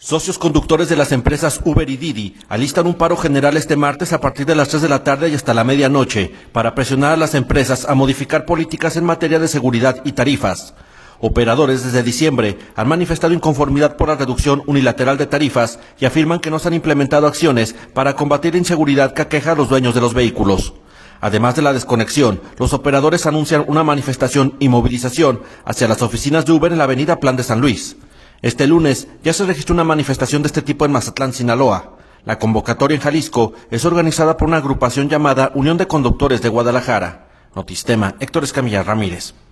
Socios conductores de las empresas Uber y Didi alistan un paro general este martes a partir de las 3 de la tarde y hasta la medianoche para presionar a las empresas a modificar políticas en materia de seguridad y tarifas. Operadores desde diciembre han manifestado inconformidad por la reducción unilateral de tarifas y afirman que no se han implementado acciones para combatir la inseguridad que aqueja a los dueños de los vehículos. Además de la desconexión, los operadores anuncian una manifestación y movilización hacia las oficinas de Uber en la avenida Plan de San Luis. Este lunes ya se registró una manifestación de este tipo en Mazatlán, Sinaloa. La convocatoria en Jalisco es organizada por una agrupación llamada Unión de Conductores de Guadalajara. Notistema, Héctor Escamilla Ramírez.